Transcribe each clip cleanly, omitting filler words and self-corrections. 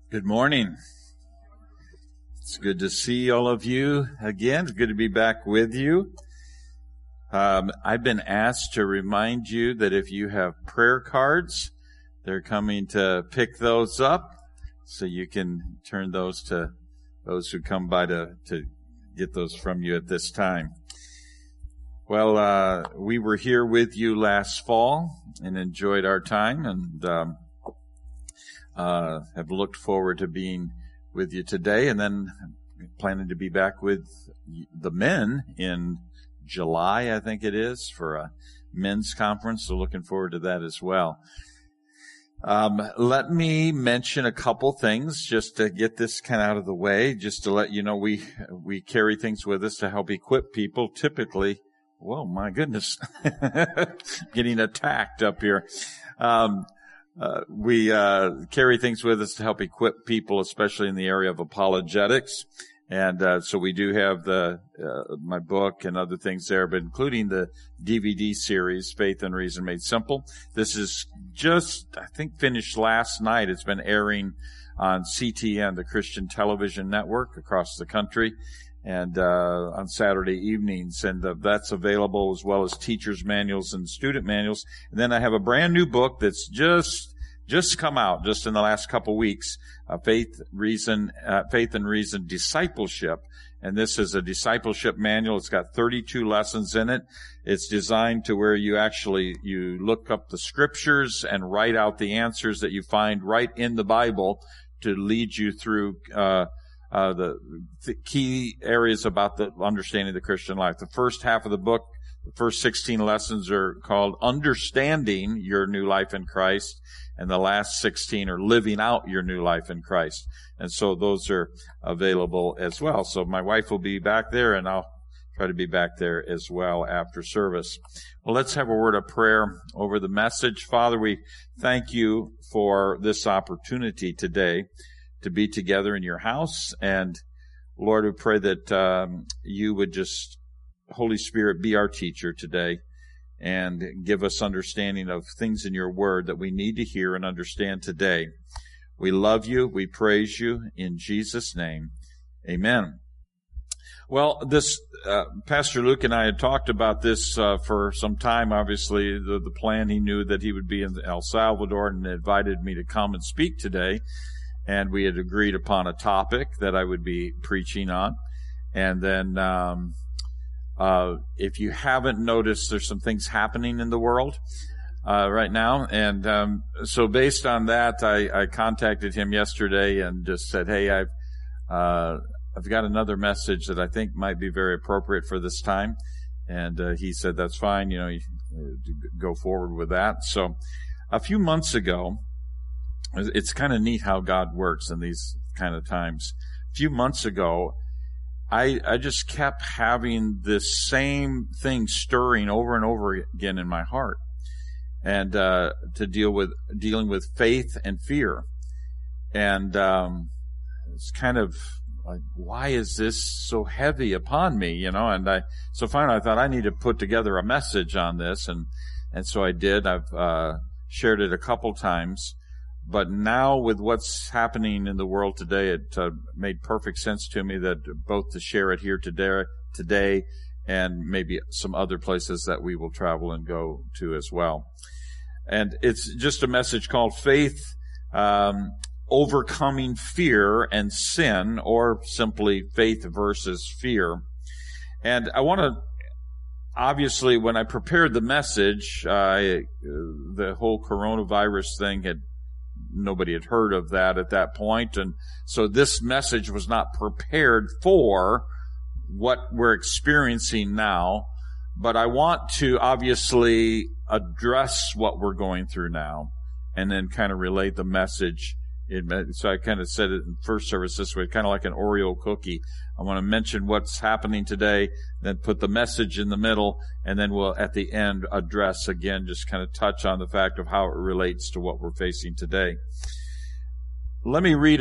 Good morning. It's good to see all of you again. It's good to be back with you. I've been asked to remind you that if you have prayer cards, they're coming to pick those up so you can turn those to those who come by to get those from you at this time. Well, we were here with you last fall and enjoyed our time, and have looked forward to being with you today, and then planning to be back with the men in July, I think it is, for a men's conference. So looking forward to that as well. Let me mention a couple things just to get this kind of out of the way, just to let you know we carry things with us to help equip people. Typically, whoa, my goodness, getting attacked up here. We carry things with us to help equip people, especially in the area of apologetics. And so we do have my book and other things there, but including the DVD series, Faith and Reason Made Simple. This is just, I think, finished last night. It's been airing on CTN, the Christian Television Network, across the country, and on Saturday evenings. And that's available, as well as teacher's manuals and student manuals. And then I have a brand new book that's just come out just in the last couple weeks, Faith and Reason Discipleship. And this is a discipleship manual. It's got 32 lessons in it. It's designed to where you look up the scriptures and write out the answers that you find right in the Bible to lead you through the key areas about the understanding of the Christian life. The first half of the book, the first 16 lessons, are called Understanding Your New Life in Christ, and the last 16 are Living Out Your New Life in Christ. And so those are available as well. So my wife will be back there, and I'll try to be back there as well after service. Well, let's have a word of prayer over the message. Father, we thank you for this opportunity today to be together in your house. And Lord, we pray that you would just, Holy Spirit, be our teacher today and give us understanding of things in your word that we need to hear and understand today. We love you. We praise you in Jesus' name. Amen. Well, Pastor Luke and I had talked about this for some time. Obviously, the plan, he knew that he would be in El Salvador and invited me to come and speak today. And we had agreed upon a topic that I would be preaching on. And then, if you haven't noticed, there's some things happening in the world right now. And so based on that, I contacted him yesterday and just said, hey, I've got another message that I think might be very appropriate for this time. And he said, that's fine, you go forward with that. So a few months ago, it's kind of neat how God works in these kind of times. A few months ago, I just kept having this same thing stirring over and over again in my heart, and dealing with faith and fear. And it's kind of like, why is this so heavy upon me, And so finally I thought I need to put together a message on this, and so I did. I've shared it a couple times. But now with what's happening in the world today, it made perfect sense to me that both to share it here today and maybe some other places that we will travel and go to as well. And it's just a message called Faith, Overcoming Fear and Sin, or simply Faith versus Fear. And I want to, obviously, when I prepared the message, the whole coronavirus thing nobody had heard of that at that point. And so this message was not prepared for what we're experiencing now. But I want to obviously address what we're going through now and then kind of relate the message. So I kind of said it in first service this way, kind of like an Oreo cookie. I want to mention what's happening today, then put the message in the middle, and then we'll, at the end, address again, just kind of touch on the fact of how it relates to what we're facing today. Let me read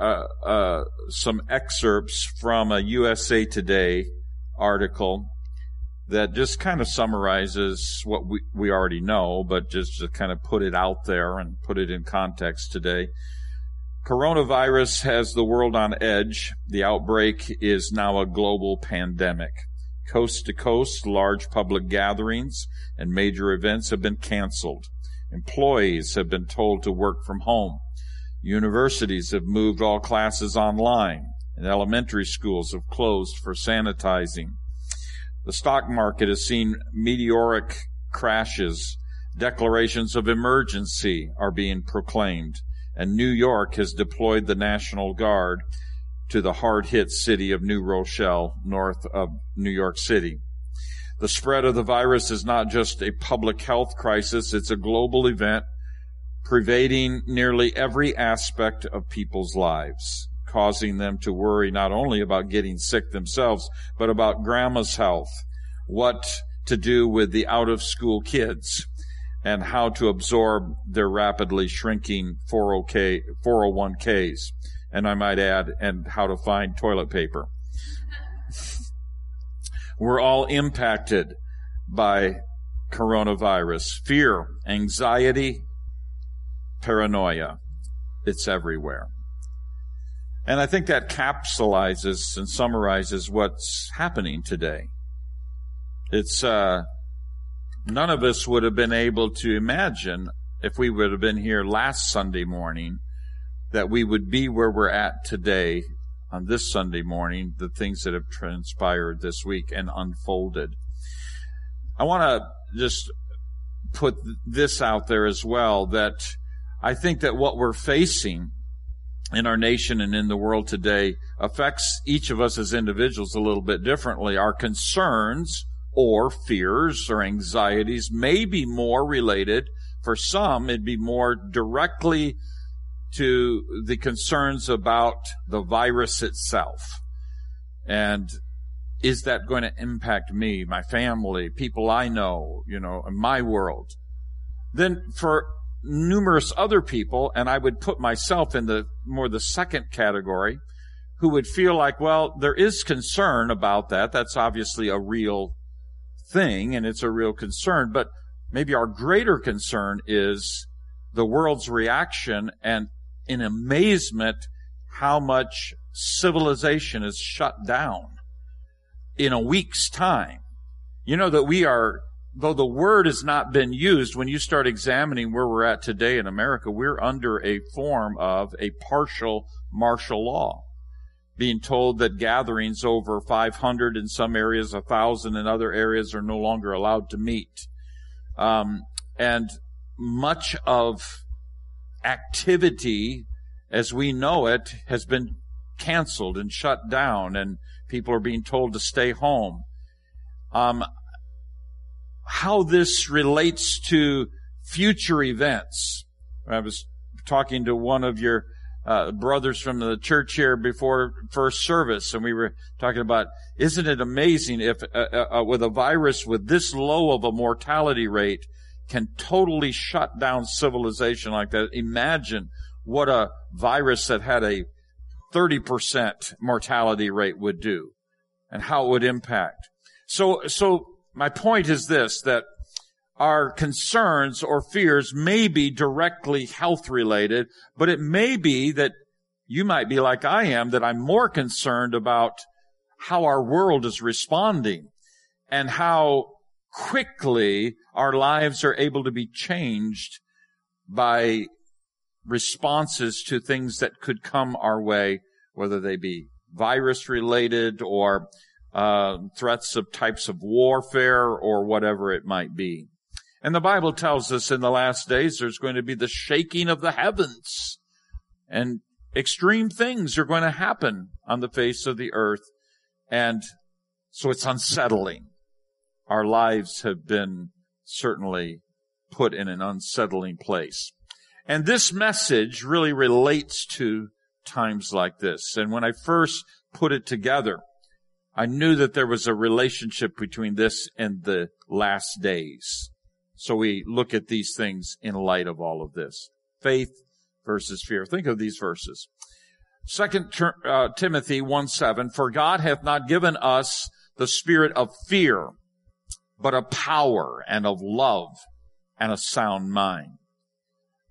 some excerpts from a USA Today article that just kind of summarizes what we already know, but just to kind of put it out there and put it in context today. Coronavirus has the world on edge. The outbreak is now a global pandemic. Coast to coast, large public gatherings and major events have been canceled. Employees have been told to work from home. Universities have moved all classes online, and elementary schools have closed for sanitizing. The stock market has seen meteoric crashes. Declarations of emergency are being proclaimed, and New York has deployed the National Guard to the hard-hit city of New Rochelle, north of New York City. The spread of the virus is not just a public health crisis, it's a global event pervading nearly every aspect of people's lives, causing them to worry not only about getting sick themselves, but about grandma's health, what to do with the out-of-school kids, and how to absorb their rapidly shrinking 401ks, and I might add, and how to find toilet paper. We're all impacted by coronavirus. Fear, anxiety, paranoia. It's everywhere. And I think that capsulizes and summarizes what's happening today. It's, none of us would have been able to imagine, if we would have been here last Sunday morning, that we would be where we're at today on this Sunday morning, the things that have transpired this week and unfolded. I want to just put this out there as well, that I think that what we're facing in our nation and in the world today affects each of us as individuals a little bit differently. Our concerns or fears or anxieties may be more related. For some, it'd be more directly to the concerns about the virus itself. And is that going to impact me, my family, people I know, in my world? Then for numerous other people, and I would put myself in the second category, who would feel like, well, there is concern about that. That's obviously a real thing, and it's a real concern. But maybe our greater concern is the world's reaction and in amazement how much civilization is shut down in a week's time. You know that we are, though the word has not been used, when you start examining where we're at today in America, we're under a form of a partial martial law, being told that gatherings over 500 in some areas, 1,000 in other areas are no longer allowed to meet. And much of activity as we know it has been canceled and shut down, and people are being told to stay home. How this relates to future events. I was talking to one of your brothers from the church here before first service, and we were talking about, isn't it amazing if with a virus with this low of a mortality rate can totally shut down civilization like that? Imagine what a virus that had a 30% mortality rate would do and how it would impact. So my point is this, that our concerns or fears may be directly health related, but it may be that you might be like I am, that I'm more concerned about how our world is responding and how quickly our lives are able to be changed by responses to things that could come our way, whether they be virus related or threats of types of warfare or whatever it might be. And the Bible tells us in the last days there's going to be the shaking of the heavens, and extreme things are going to happen on the face of the earth. And so it's unsettling. Our lives have been certainly put in an unsettling place. And this message really relates to times like this. And when I first put it together, I knew that there was a relationship between this and the last days. So we look at these things in light of all of this. Faith versus fear. Think of these verses. 2 Timothy 1:7, for God hath not given us the spirit of fear, but of power and of love and a sound mind.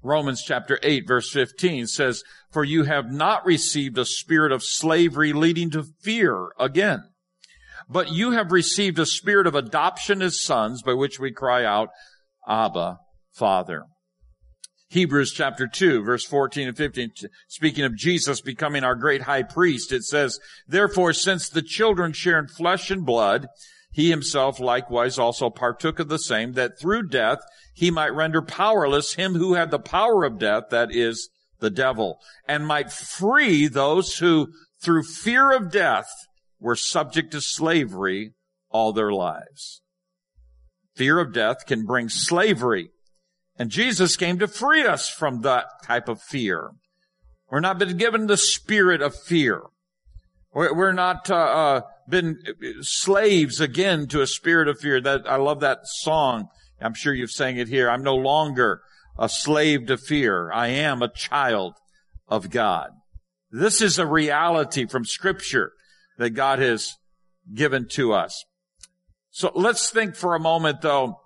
Romans chapter 8 verse 15 says, "For you have not received a spirit of slavery leading to fear again, but you have received a spirit of adoption as sons, by which we cry out, Abba, Father." Hebrews chapter 2 verse 14 and 15, speaking of Jesus becoming our great high priest, it says, "Therefore, since the children share in flesh and blood, he himself likewise also partook of the same, that through death he might render powerless him who had the power of death, that is, the devil, and might free those who, through fear of death, were subject to slavery all their lives." Fear of death can bring slavery, and Jesus came to free us from that type of fear. We're not been given the spirit of fear. We're not been slaves again to a spirit of fear. That I love that song. I'm sure you've sang it here. "I'm no longer a slave to fear. I am a child of God." This is a reality from Scripture that God has given to us. So let's think for a moment, though.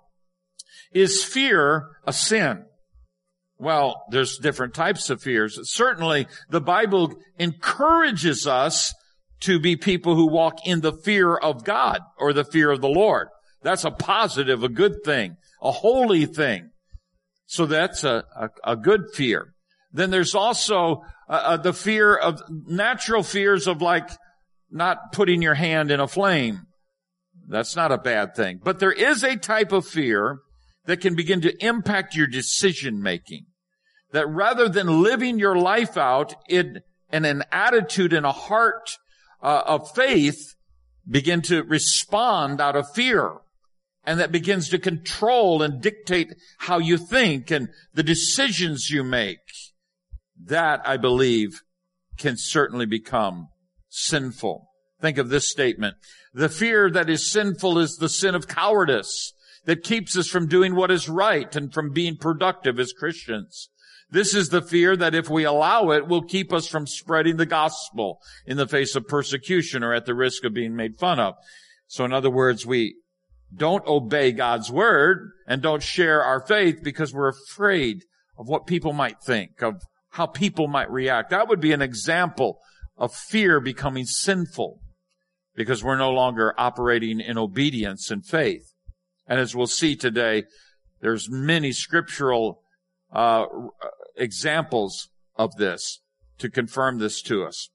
Is fear a sin? Well, there's different types of fears. Certainly, the Bible encourages us to be people who walk in the fear of God or the fear of the Lord. That's a positive, a good thing, a holy thing. So that's a good fear. Then there's also the fear of natural fears of like not putting your hand in a flame. That's not a bad thing. But there is a type of fear that can begin to impact your decision making. That rather than living your life out in an attitude and a heart of faith, begin to respond out of fear. And that begins to control and dictate how you think and the decisions you make. That, I believe, can certainly become sinful. Think of this statement. The fear that is sinful is the sin of cowardice that keeps us from doing what is right and from being productive as Christians. This is the fear that if we allow it, will keep us from spreading the gospel in the face of persecution or at the risk of being made fun of. So in other words, we don't obey God's word and don't share our faith because we're afraid of what people might think, of how people might react. That would be an example of fear becoming sinful because we're no longer operating in obedience and faith. And as we'll see today, there's many scriptural examples of this to confirm this to us.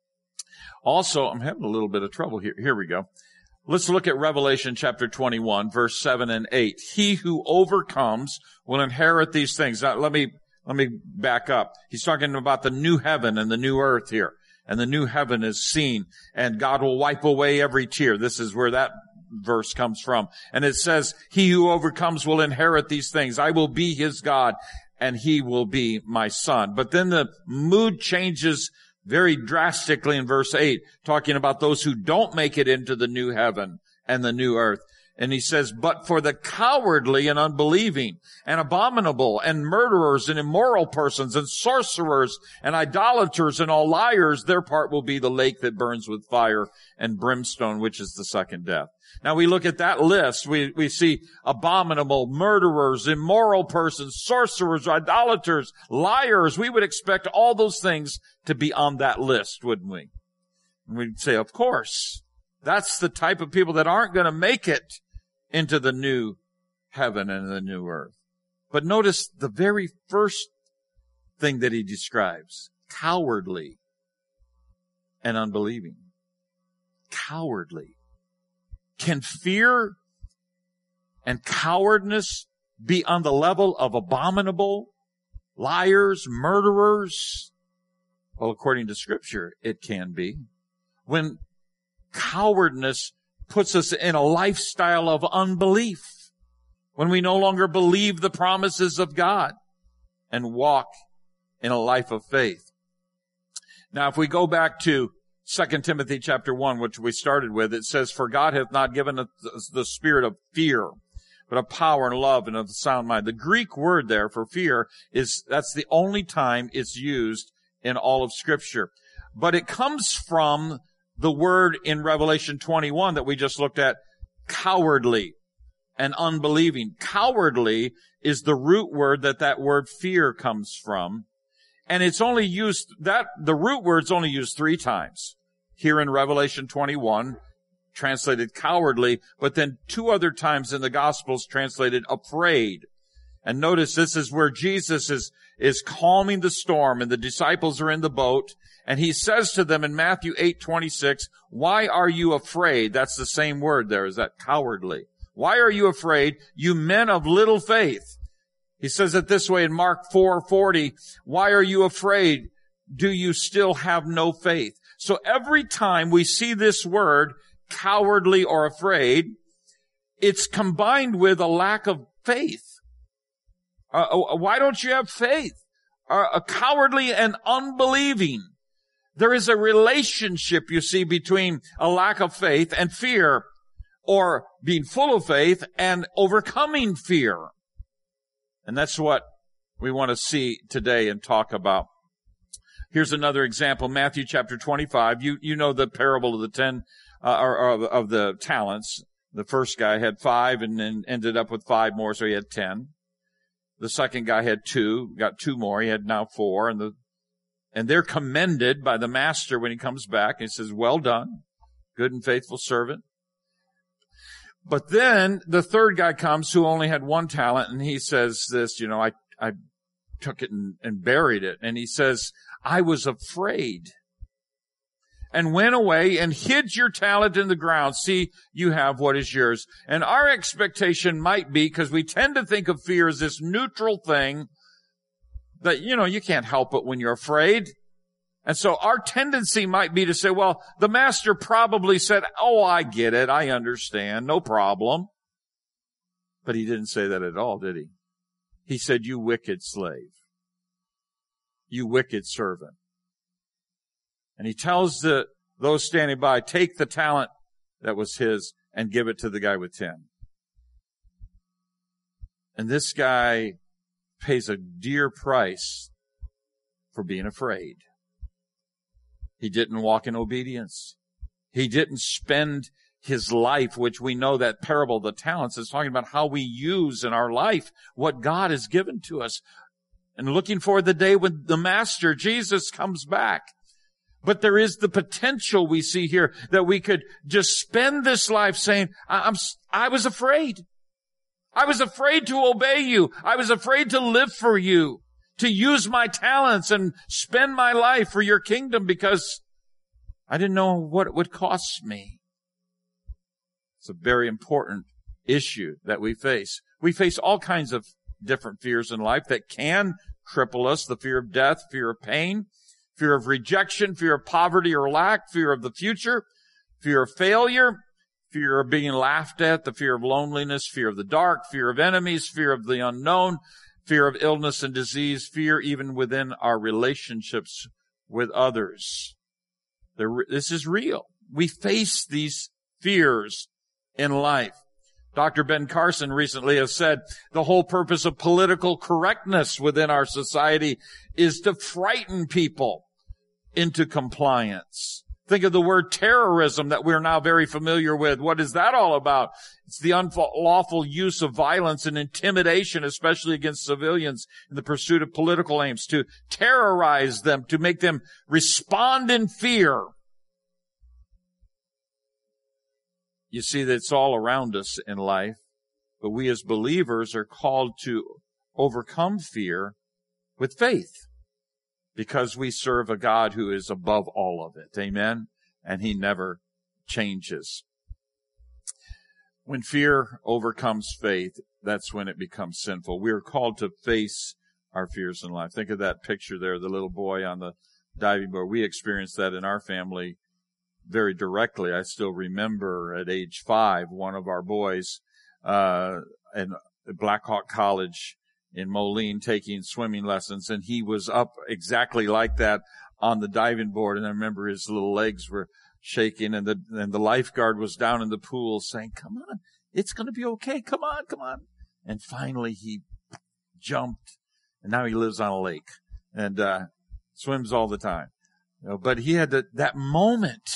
Also, I'm having a little bit of trouble here. Here we go. Let's look at Revelation chapter 21, verse 7 and 8. He who overcomes will inherit these things. Now, let me back up. He's talking about the new heaven and the new earth here. And the new heaven is seen, and God will wipe away every tear. This is where that verse comes from. And it says, he who overcomes will inherit these things. I will be his God, and he will be my son. But then the mood changes very drastically in verse 8, talking about those who don't make it into the new heaven and the new earth. And he says, but for the cowardly and unbelieving and abominable and murderers and immoral persons and sorcerers and idolaters and all liars, their part will be the lake that burns with fire and brimstone, which is the second death. Now we look at that list. We see abominable, murderers, immoral persons, sorcerers, idolaters, liars. We would expect all those things to be on that list, wouldn't we? And we'd say, of course, that's the type of people that aren't going to make it into the new heaven and the new earth. But notice the very first thing that he describes, cowardly and unbelieving. Cowardly. Can fear and cowardness be on the level of abominable, liars, murderers? Well, according to Scripture, it can be. When cowardness puts us in a lifestyle of unbelief, when we no longer believe the promises of God and walk in a life of faith. Now, if we go back to 2 Timothy chapter 1, which we started with, it says, for God hath not given us the spirit of fear, but of power and love and of a sound mind. The Greek word there for fear that's the only time it's used in all of Scripture. But it comes from the word in Revelation 21 that we just looked at, cowardly and unbelieving. Cowardly is the root word that word fear comes from. And it's only used, the root word's only used 3 times. Here in Revelation 21, translated cowardly, but then 2 other times in the Gospels translated afraid. And notice this is where Jesus is calming the storm, and the disciples are in the boat, and he says to them in Matthew 8:26, why are you afraid? That's the same word there, is that cowardly. Why are you afraid, you men of little faith? He says it this way in Mark 4:40, why are you afraid? Do you still have no faith? So every time we see this word, cowardly or afraid, it's combined with a lack of faith. Why don't you have faith? Cowardly and unbelieving. There is a relationship, you see, between a lack of faith and fear, or being full of faith and overcoming fear. And that's what we want to see today and talk about. Here's another example, Matthew chapter 25. You know the parable of the 10, of the talents. The first guy had 5 and then ended up with 5 more, so he had 10. The second guy had 2, got 2 more. He had now 4. And they're commended by the master when he comes back. He says, well done, good and faithful servant. But then the third guy comes who only had 1 talent, and he says this, I took it and buried it. And he says, I was afraid and went away and hid your talent in the ground. See, you have what is yours. And our expectation might be, because we tend to think of fear as this neutral thing that, you can't help it when you're afraid. And so our tendency might be to say, well, the master probably said, oh, I get it. I understand. No problem. But he didn't say that at all, did he? He said, you wicked slave. You wicked servant. And he tells those standing by, take the talent that was his and give it to the guy with 10. And this guy pays a dear price for being afraid. He didn't walk in obedience. He didn't spend his life, which we know that parable of the talents is talking about how we use in our life what God has given to us. And looking for the day when the Master, Jesus, comes back. But there is the potential we see here that we could just spend this life saying, I was afraid. I was afraid to obey you. I was afraid to live for you, to use my talents and spend my life for your kingdom because I didn't know what it would cost me. It's a very important issue that we face. We face all kinds of different fears in life that can cripple us. The fear of death, fear of pain, fear of rejection, fear of poverty or lack, fear of the future, fear of failure, fear of being laughed at, the fear of loneliness, fear of the dark, fear of enemies, fear of the unknown, fear of illness and disease, fear even within our relationships with others. This is real. We face these fears in life. Dr. Ben Carson recently has said the whole purpose of political correctness within our society is to frighten people into compliance. Think of the word terrorism that we're now very familiar with. What is that all about? It's the unlawful use of violence and intimidation, especially against civilians in the pursuit of political aims, to terrorize them, to make them respond in fear. You see that it's all around us in life, but we as believers are called to overcome fear with faith because we serve a God who is above all of it. Amen? And He never changes. When fear overcomes faith, that's when it becomes sinful. We are called to face our fears in life. Think of that picture there, the little boy on the diving board. We experienced that in our family very directly. I still remember at age 5, one of our boys at Black Hawk College in Moline taking swimming lessons, and he was up exactly like that on the diving board. And I remember his little legs were shaking, and the lifeguard was down in the pool saying, "Come on, it's going to be okay. Come on, come on." And finally he jumped, and now he lives on a lake and swims all the time. But he had that moment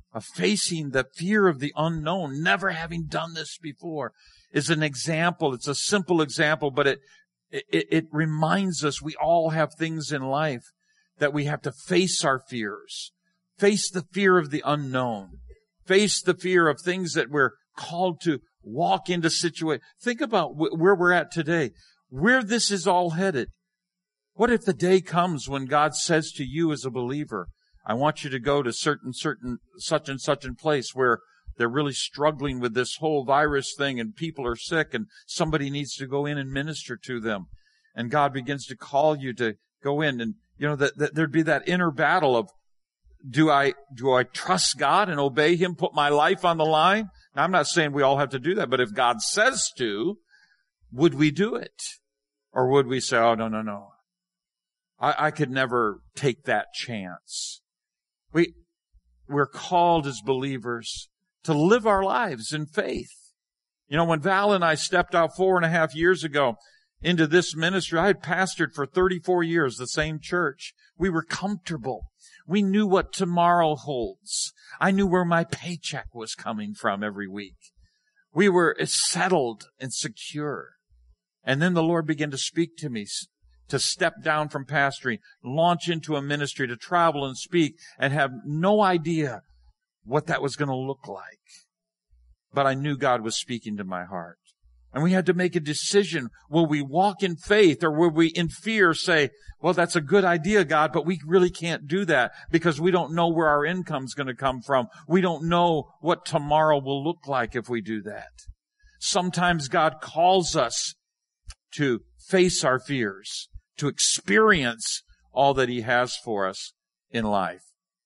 of facing the fear of the unknown, never having done this before, is an example. It's a simple example, but it reminds us we all have things in life that we have to face our fears, face the fear of the unknown, face the fear of things that we're called to walk into situations. Think about where we're at today, where this is all headed. What if the day comes when God says to you as a believer, I want you to go to certain such and such a place where they're really struggling with this whole virus thing and people are sick and somebody needs to go in and minister to them. And God begins to call you to go in, and that there'd be that inner battle of, do I trust God and obey Him, put my life on the line? Now, I'm not saying we all have to do that, but if God says to, would we do it? Or would we say, oh, no. I could never take that chance. We're called as believers to live our lives in faith. When Val and I stepped out 4.5 years ago into this ministry, I had pastored for 34 years, the same church. We were comfortable. We knew what tomorrow holds. I knew where my paycheck was coming from every week. We were settled and secure. And then the Lord began to speak to me to step down from pastoring, launch into a ministry, to travel and speak, and have no idea what that was going to look like. But I knew God was speaking to my heart. And we had to make a decision. Will we walk in faith, or will we in fear say, well, that's a good idea, God, but we really can't do that because we don't know where our income's going to come from. We don't know what tomorrow will look like if we do that. Sometimes God calls us to face our fears, to experience all that He has for us in life.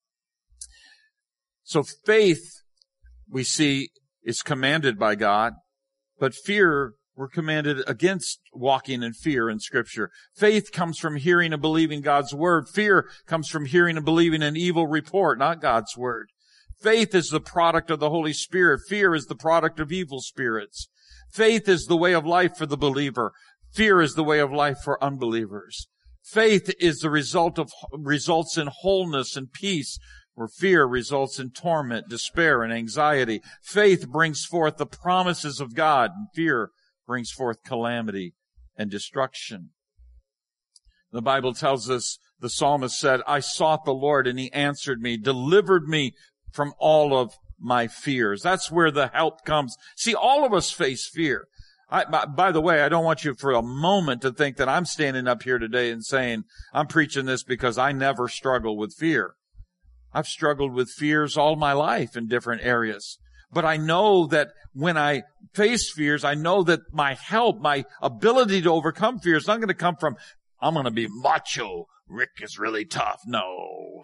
So faith, we see, is commanded by God, but fear, we're commanded against walking in fear in Scripture. Faith comes from hearing and believing God's Word. Fear comes from hearing and believing an evil report, not God's Word. Faith is the product of the Holy Spirit. Fear is the product of evil spirits. Faith is the way of life for the believer. Fear is the way of life for unbelievers. Faith is the results in wholeness and peace, where fear results in torment, despair, and anxiety. Faith brings forth the promises of God, and fear brings forth calamity and destruction. The Bible tells us, the psalmist said, I sought the Lord and He answered me, delivered me from all of my fears. That's where the help comes. See, all of us face fear. By the way, I don't want you for a moment to think that I'm standing up here today and saying, I'm preaching this because I never struggle with fear. I've struggled with fears all my life in different areas. But I know that when I face fears, I know that my help, my ability to overcome fears, is not going to come from, I'm going to be macho. Rick is really tough. No.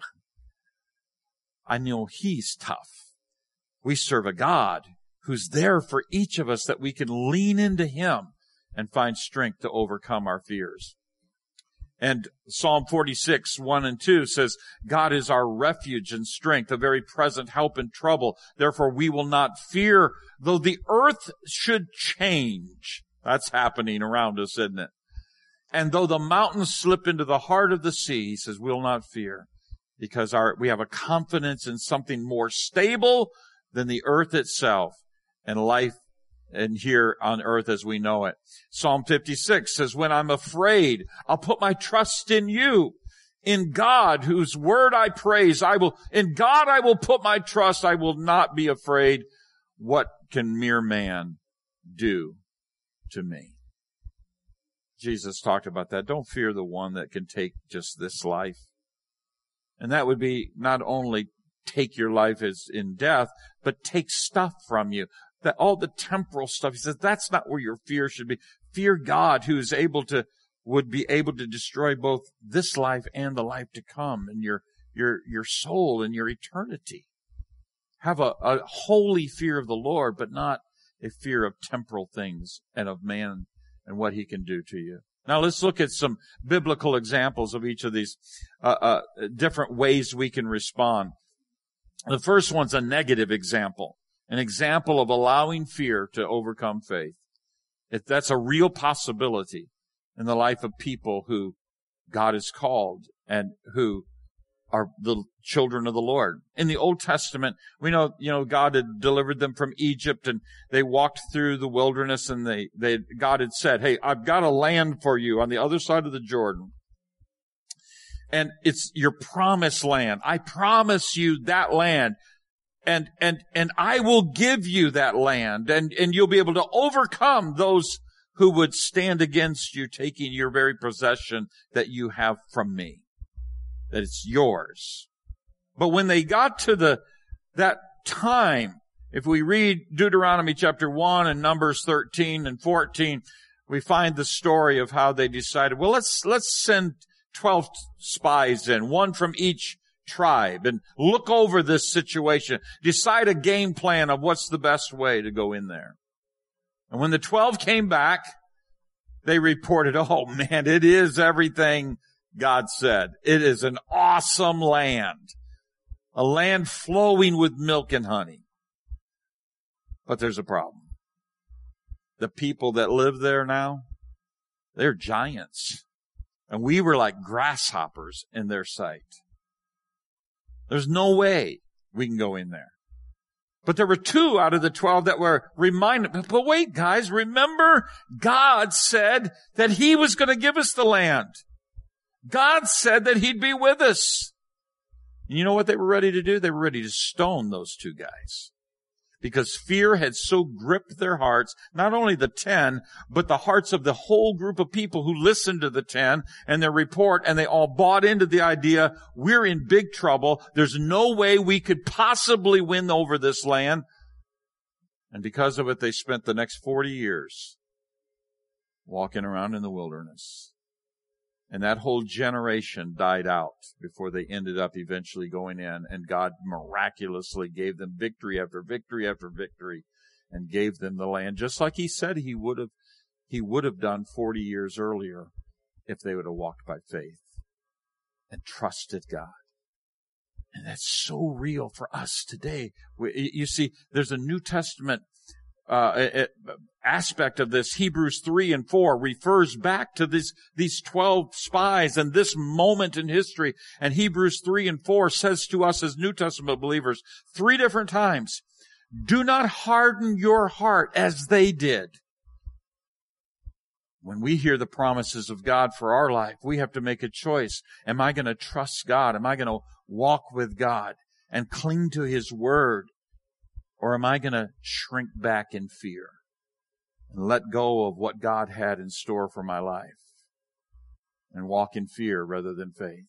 I know He's tough. We serve a God who's there for each of us, that we can lean into Him and find strength to overcome our fears. And Psalm 46, 1 and 2 says, God is our refuge and strength, a very present help in trouble. Therefore we will not fear, though the earth should change. That's happening around us, isn't it? And though the mountains slip into the heart of the sea, He says, we'll not fear, because we have a confidence in something more stable than the earth itself and life and here on earth as we know it. Psalm 56 says, when I'm afraid, I'll put my trust in You. In God, whose word I praise, in God I will put my trust. I will not be afraid. What can mere man do to me? Jesus talked about that. Don't fear the one that can take just this life. And that would be not only take your life as in death, but take stuff from you. That all the temporal stuff. He says that's not where your fear should be. Fear God, who is would be able to destroy both this life and the life to come, and your soul and your eternity. Have a holy fear of the Lord, but not a fear of temporal things and of man and what he can do to you. Now let's look at some biblical examples of each of these different ways we can respond. The first one's a negative example. An example of allowing fear to overcome faith. If that's a real possibility in the life of people who God has called and who are the children of the Lord. In the Old Testament, we know, God had delivered them from Egypt, and they walked through the wilderness, and God had said, hey, I've got a land for you on the other side of the Jordan. And it's your promised land. I promise you that land. And I will give you that land, and you'll be able to overcome those who would stand against you, taking your very possession that you have from me. That it's yours. But when they got to that time, if we read Deuteronomy chapter 1 and Numbers 13 and 14, we find the story of how they decided, well, let's send 12 spies in, one from each tribe, and look over this situation, decide a game plan of what's the best way to go in there. And when the 12 came back, they reported, oh man, it is everything God said. It is an awesome land. A land flowing with milk and honey. But there's a problem. The people that live there now, they're giants. And we were like grasshoppers in their sight. There's no way we can go in there. But there were 2 out of the 12 that were reminded, but wait, guys, remember God said that He was going to give us the land. God said that He'd be with us. And you know what they were ready to do? They were ready to stone those 2 guys. Because fear had so gripped their hearts, not only the 10, but the hearts of the whole group of people who listened to the 10 and their report, and they all bought into the idea, we're in big trouble. There's no way we could possibly win over this land. And because of it, they spent the next 40 years walking around in the wilderness. And that whole generation died out before they ended up eventually going in. And God miraculously gave them victory after victory after victory and gave them the land, just like He said He would have done 40 years earlier if they would have walked by faith and trusted God. And that's so real for us today. You see, there's a New Testament aspect of this. Hebrews 3 and 4 refers back to these 12 spies and this moment in history. And Hebrews 3 and 4 says to us as New Testament believers 3 different times, do not harden your heart as they did. When we hear the promises of God for our life, we have to make a choice. Am I going to trust God? Am I going to walk with God and cling to His Word? Or am I going to shrink back in fear and let go of what God had in store for my life and walk in fear rather than faith?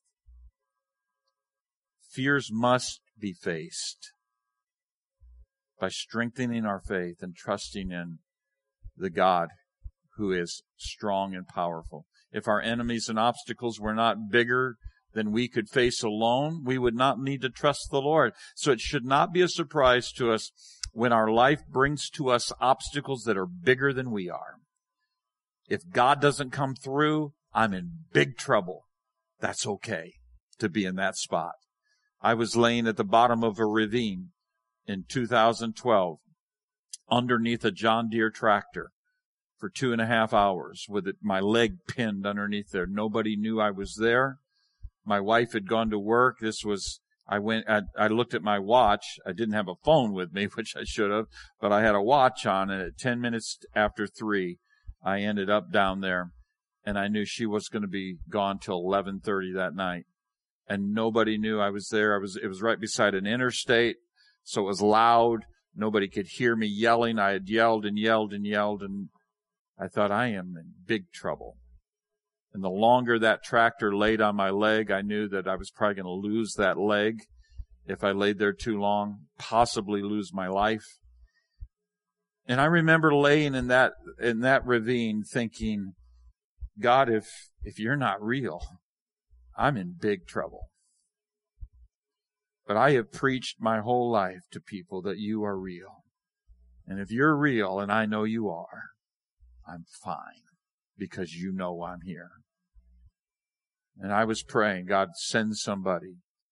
Fears must be faced by strengthening our faith and trusting in the God who is strong and powerful. If our enemies and obstacles were not bigger than we could face alone, we would not need to trust the Lord. So it should not be a surprise to us when our life brings to us obstacles that are bigger than we are. If God doesn't come through, I'm in big trouble. That's okay to be in that spot. I was laying at the bottom of a ravine in 2012 underneath a John Deere tractor for 2.5 hours with my leg pinned underneath there. Nobody knew I was there. My wife had gone to work. I looked at my watch. I didn't have a phone with me, which I should have, but I had a watch on, and at 10 minutes after 3, I ended up down there, and I knew she was going to be gone till 11:30 that night. And nobody knew I was there. It was right beside an interstate, so it was loud. Nobody could hear me yelling. I had yelled and yelled and yelled, and I thought, I am in big trouble. And the longer that tractor laid on my leg, I knew that I was probably going to lose that leg if I laid there too long, possibly lose my life. And I remember laying in that ravine thinking, God, if you're not real, I'm in big trouble. But I have preached my whole life to people that you are real. And if you're real, and I know you are, I'm fine because you know I'm here. And I was praying, God, send somebody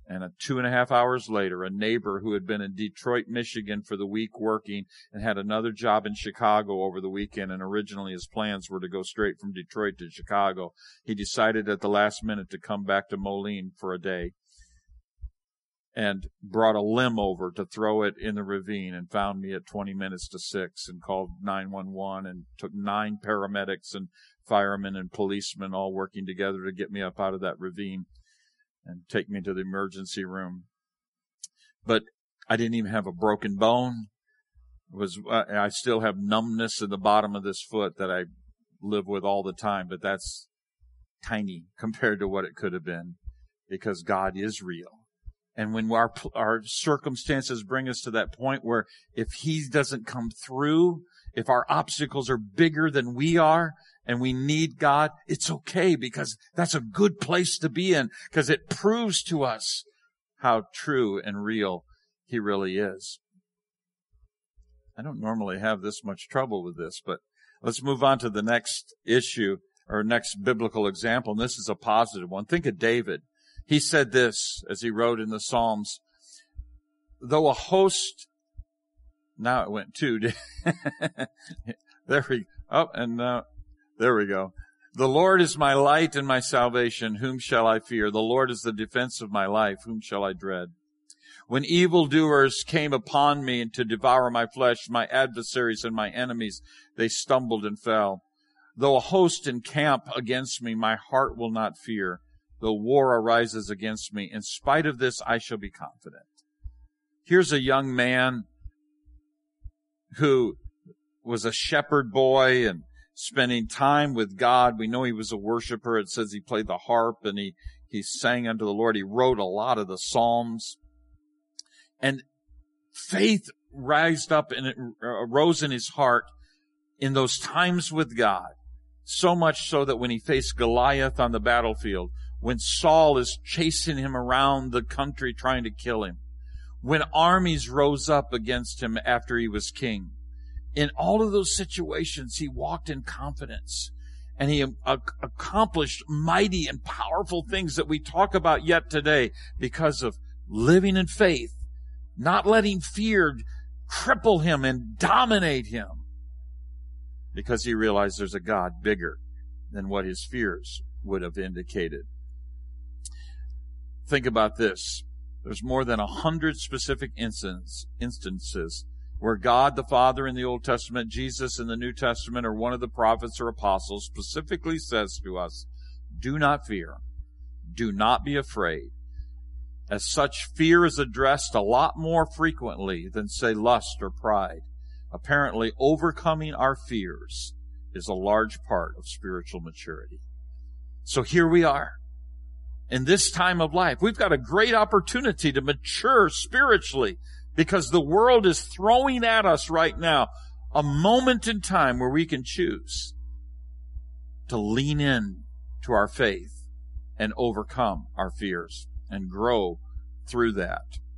And 2.5 hours later, a neighbor who had been in Detroit, Michigan for the week working and had another job in Chicago over the weekend, and originally his plans were to go straight from Detroit to Chicago, he decided at the last minute to come back to Moline for a day and brought a limb over to throw it in the ravine and found me at 20 minutes to 6 and called 911 and took 9 paramedics and firemen and policemen all working together to get me up out of that ravine and take me to the emergency room. But I didn't even have a broken bone. I still have numbness in the bottom of this foot that I live with all the time, but that's tiny compared to what it could have been, because God is real. And when our circumstances bring us to that point where if He doesn't come through, if our obstacles are bigger than we are, and we need God, it's okay, because that's a good place to be in, because it proves to us how true and real He really is. I don't normally have this much trouble with this, but let's move on to the next issue, or next biblical example, and this is a positive one. Think of David. He said this as he wrote in the Psalms, though a host, now it went 2. There we go. The Lord is my light and my salvation. Whom shall I fear? The Lord is the defense of my life. Whom shall I dread? When evildoers came upon me and to devour my flesh, my adversaries and my enemies, they stumbled and fell. Though a host encamp against me, my heart will not fear. Though war arises against me, in spite of this, I shall be confident. Here's a young man who was a shepherd boy and spending time with God. We know he was a worshiper. It says he played the harp and he sang unto the Lord. He wrote a lot of the Psalms. And faith rised up and it arose in his heart in those times with God. So much so that when he faced Goliath on the battlefield, when Saul is chasing him around the country trying to kill him, when armies rose up against him after he was king, in all of those situations, he walked in confidence, and he accomplished mighty and powerful things that we talk about yet today because of living in faith, not letting fear cripple him and dominate him, because he realized there's a God bigger than what his fears would have indicated. Think about this. There's more than 100 specific instances where God the Father in the Old Testament, Jesus in the New Testament, or one of the prophets or apostles specifically says to us, do not fear. Do not be afraid. As such, fear is addressed a lot more frequently than, say, lust or pride. Apparently, overcoming our fears is a large part of spiritual maturity. So here we are. In this time of life, we've got a great opportunity to mature spiritually, because the world is throwing at us right now a moment in time where we can choose to lean in to our faith and overcome our fears and grow through that.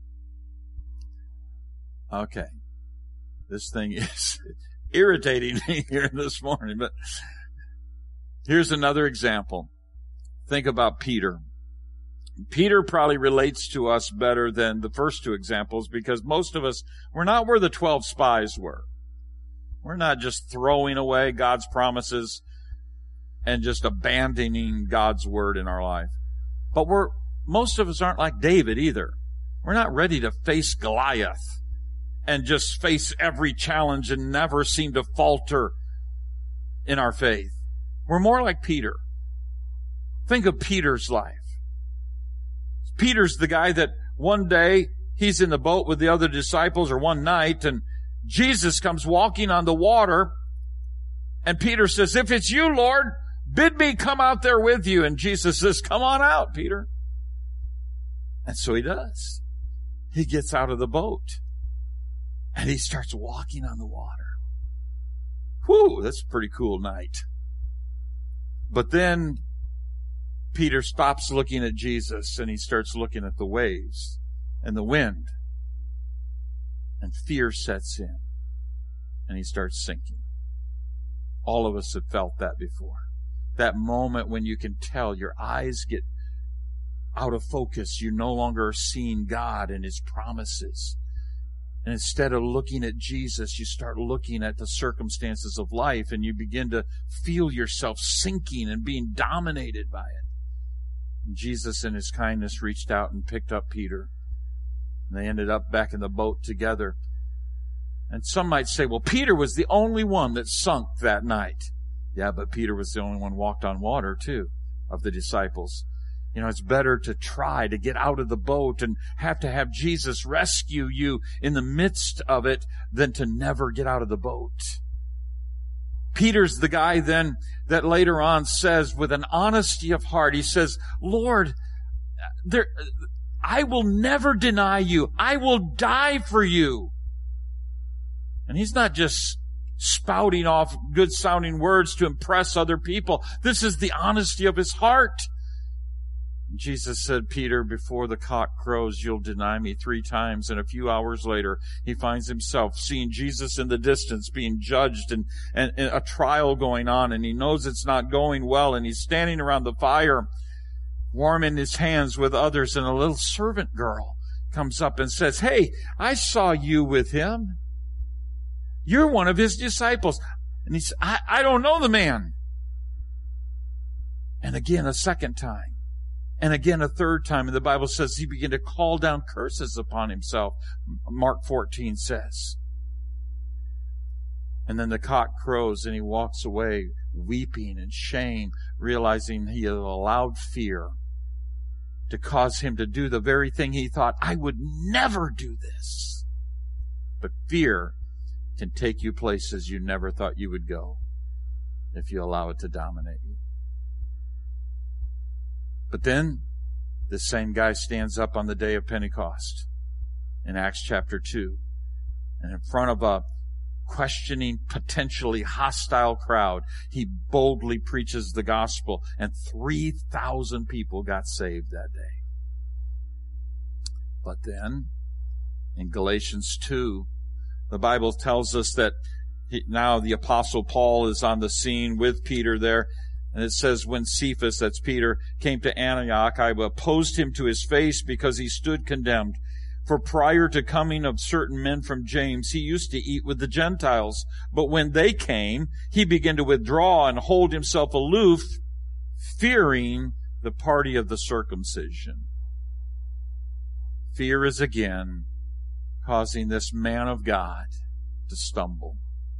Okay. This thing is irritating me here this morning, but here's another example. Think about Peter. Peter probably relates to us better than the first 2 examples, because most of us, we're not where the 12 spies were. We're not just throwing away God's promises and just abandoning God's word in our life. But most of us aren't like David either. We're not ready to face Goliath and just face every challenge and never seem to falter in our faith. We're more like Peter. Think of Peter's life. Peter's the guy that one day he's in the boat with the other disciples, or one night, and Jesus comes walking on the water, and Peter says, if it's you, Lord, bid me come out there with you. And Jesus says, come on out, Peter. And so he does. He gets out of the boat and he starts walking on the water. Whew, that's a pretty cool night. But then Peter stops looking at Jesus and he starts looking at the waves and the wind, and fear sets in and he starts sinking. All of us have felt that before. That moment when you can tell your eyes get out of focus. You no longer are seeing God and His promises. And instead of looking at Jesus, you start looking at the circumstances of life, and you begin to feel yourself sinking and being dominated by it. And Jesus, in His kindness, reached out and picked up Peter. And they ended up back in the boat together. And some might say, well, Peter was the only one that sunk that night. Yeah, but Peter was the only one who walked on water, too, of the disciples. You know, it's better to try to get out of the boat and have to have Jesus rescue you in the midst of it than to never get out of the boat. Peter's the guy then that later on says with an honesty of heart, he says, Lord, I will never deny you. I will die for you. And he's not just spouting off good sounding words to impress other people. This is the honesty of his heart. Jesus said, Peter, before the cock crows, you'll deny me 3 times. And a few hours later, he finds himself seeing Jesus in the distance being judged and a trial going on. And he knows it's not going well. And he's standing around the fire, warming his hands with others. And a little servant girl comes up and says, hey, I saw you with him. You're one of his disciples. And he said, I don't know the man. And again, a second time. And again, a third time. And the Bible says he began to call down curses upon himself. Mark 14 says. And then the cock crows and he walks away weeping in shame, realizing he had allowed fear to cause him to do the very thing he thought, I would never do this. But fear can take you places you never thought you would go if you allow it to dominate you. But then, this same guy stands up on the day of Pentecost in Acts chapter 2. And in front of a questioning, potentially hostile crowd, he boldly preaches the gospel. And 3,000 people got saved that day. But then, in Galatians 2, the Bible tells us that now the Apostle Paul is on the scene with Peter there. And it says, when Cephas, that's Peter, came to Antioch, I opposed him to his face because he stood condemned. For prior to coming of certain men from James, he used to eat with the Gentiles. But when they came, he began to withdraw and hold himself aloof, fearing the party of the circumcision. Fear is again causing this man of God to stumble.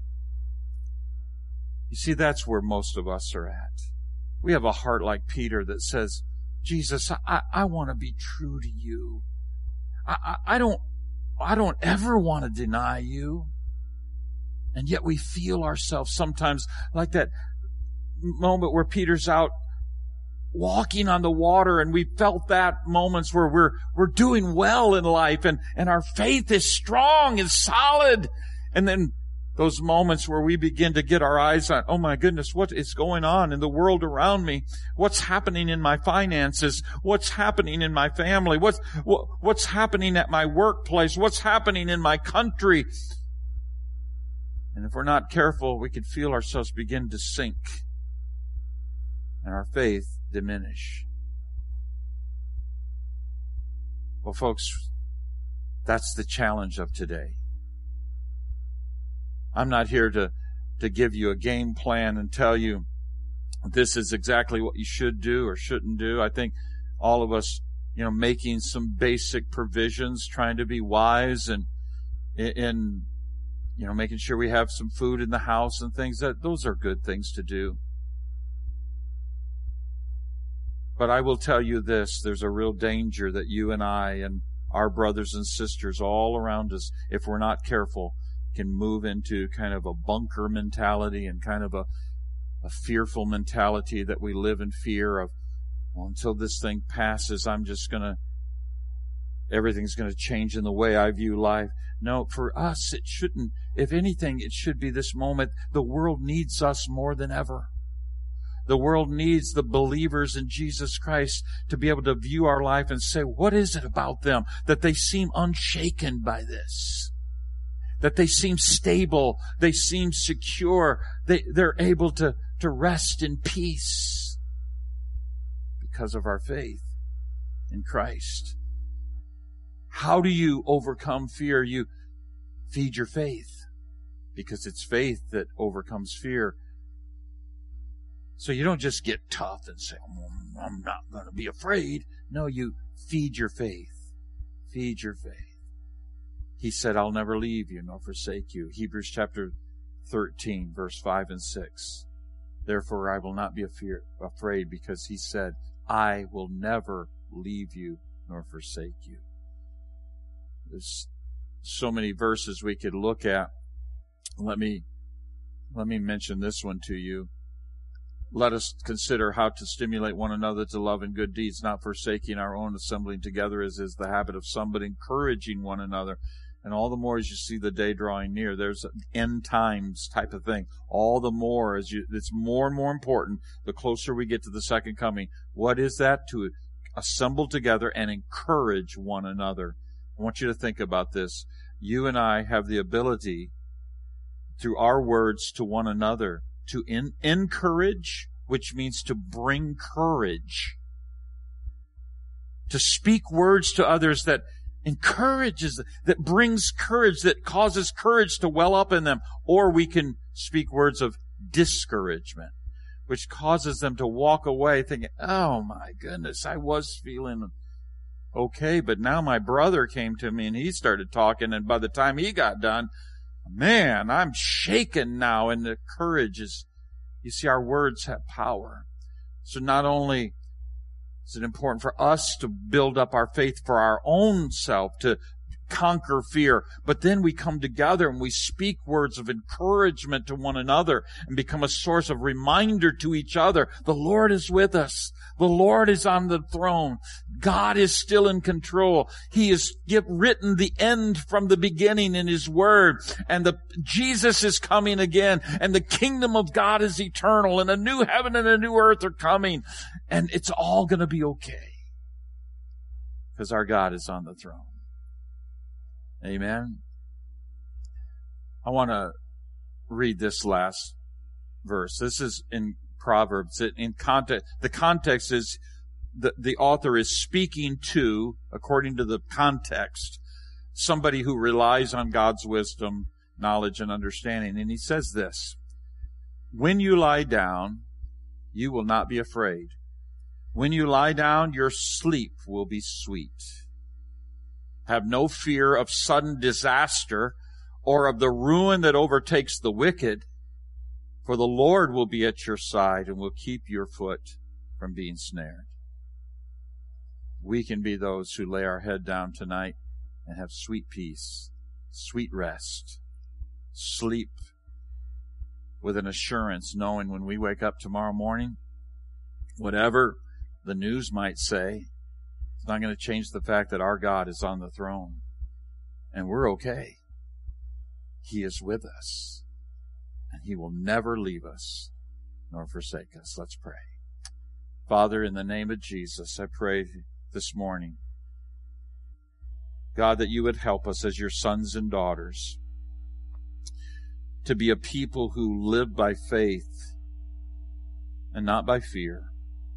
You see, that's where most of us are at. We have a heart like Peter that says, Jesus, I want to be true to you. I don't ever want to deny you. And yet we feel ourselves sometimes like that moment where Peter's out walking on the water, and we felt that moments where we're doing well in life and our faith is strong and solid. And then those moments where we begin to get our eyes on, oh my goodness, what is going on in the world around me? What's happening in my finances? What's happening in my family? What's happening at my workplace? What's happening in my country? And if we're not careful, we could feel ourselves begin to sink and our faith diminish. Well, folks, that's the challenge of today. I'm not here to give you a game plan and tell you this is exactly what you should do or shouldn't do. I think all of us, making some basic provisions, trying to be wise and making sure we have some food in the house and things, those are good things to do. But I will tell you this, there's a real danger that you and I and our brothers and sisters all around us, if we're not careful, can move into kind of a bunker mentality and kind of a fearful mentality that we live in fear of, well, until this thing passes, everything's going to change in the way I view life. No, for us, it shouldn't. If anything, it should be this moment. The world needs us more than ever. The world needs the believers in Jesus Christ to be able to view our life and say, what is it about them that they seem unshaken by this? That they seem stable, they seem secure, they're able to rest in peace because of our faith. in Christ. How do you overcome fear? You feed your faith, because it's faith that overcomes fear. So you don't just get tough and say, I'm not going to be afraid. No, you feed your faith. Feed your faith. He said, I'll never leave you nor forsake you. Hebrews chapter 13, verse 5 and 6. Therefore I will not be afraid, because he said, I will never leave you nor forsake you. There's so many verses we could look at. Let me mention this one to you. Let us consider how to stimulate one another to love and good deeds, not forsaking our own assembling together, as is the habit of some, but encouraging one another. And all the more as you see the day drawing near. There's an end times type of thing. All the more it's more and more important the closer we get to the second coming. What is that? To assemble together and encourage one another. I want you to think about this. You and I have the ability, through our words to one another, to encourage, which means to bring courage. To speak words to others that encourages, that brings courage, that causes courage to well up in them. Or we can speak words of discouragement, which causes them to walk away thinking, oh my goodness, I was feeling okay, but now my brother came to me and he started talking, and by the time he got done, man, I'm shaken now. And the courage is, you see, our words have power. So not only is it important for us to build up our faith for our own self, to conquer fear, but then we come together and we speak words of encouragement to one another and become a source of reminder to each other. The Lord is with us. The Lord is on the throne. God is still in control. He has written the end from the beginning in His Word. And Jesus is coming again. And the kingdom of God is eternal. And a new heaven and a new earth are coming. And it's all going to be okay, because our God is on the throne. Amen. I want to read this last verse. This is in Proverbs. In context, the context is the author is speaking to, according to the context, somebody who relies on God's wisdom, knowledge, and understanding. And he says this: when you lie down, you will not be afraid. When you lie down, your sleep will be sweet. Have no fear of sudden disaster or of the ruin that overtakes the wicked, for the Lord will be at your side and will keep your foot from being snared. We can be those who lay our head down tonight and have sweet peace, sweet rest, sleep with an assurance, knowing when we wake up tomorrow morning, whatever the news might say, it's not going to change the fact that our God is on the throne and we're okay. He is with us and He will never leave us nor forsake us. Let's pray. Father, in the name of Jesus, I pray this morning, God, that you would help us as your sons and daughters to be a people who live by faith and not by fear.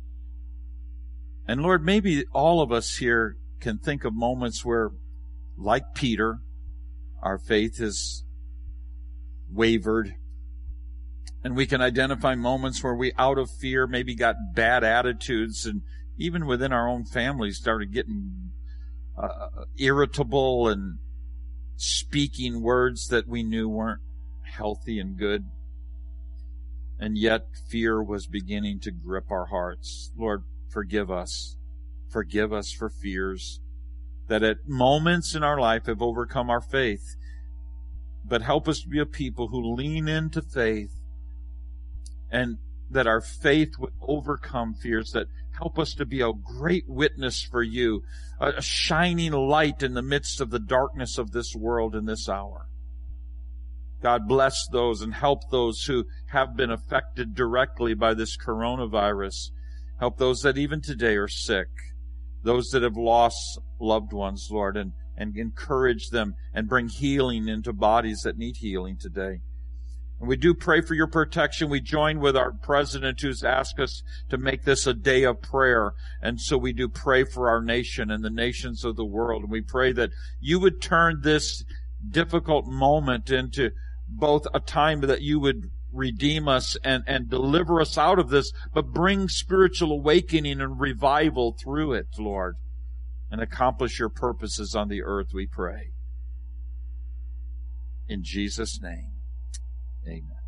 And Lord, maybe all of us here can think of moments where, like Peter, our faith has wavered. And we can identify moments where we, out of fear, maybe got bad attitudes, and even within our own families started getting irritable and speaking words that we knew weren't healthy and good. And yet fear was beginning to grip our hearts. Lord, forgive us. Forgive us for fears that at moments in our life have overcome our faith. But help us to be a people who lean into faith, and that our faith would overcome fears, that help us to be a great witness for you, a shining light in the midst of the darkness of this world in this hour. God, bless those and help those who have been affected directly by this coronavirus. Help those that even today are sick, those that have lost loved ones, Lord, and encourage them and bring healing into bodies that need healing today. And we do pray for your protection. We join with our president who's asked us to make this a day of prayer. And so we do pray for our nation and the nations of the world. And we pray that you would turn this difficult moment into both a time that you would redeem us and deliver us out of this, but bring spiritual awakening and revival through it, Lord, and accomplish your purposes on the earth, we pray. In Jesus' name, amen.